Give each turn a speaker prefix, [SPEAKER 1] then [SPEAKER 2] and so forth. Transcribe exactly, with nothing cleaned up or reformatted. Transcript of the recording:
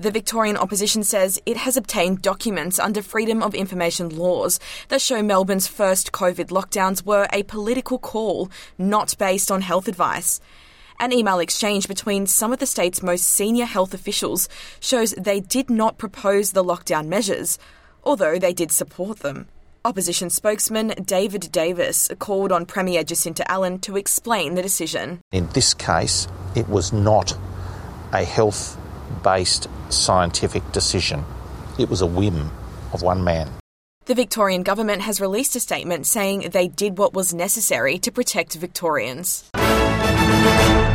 [SPEAKER 1] The Victorian opposition says it has obtained documents under Freedom of Information laws that show Melbourne's first COVID lockdowns were a political call, not based on health advice. An email exchange between some of the state's most senior health officials shows they did not propose the lockdown measures, although they did support them. Opposition spokesman David Davis called on Premier Jacinta Allen to explain the decision.
[SPEAKER 2] In this case, it was not a health-based scientific decision. It was a whim of one man.
[SPEAKER 1] The Victorian government has released a statement saying they did what was necessary to protect Victorians.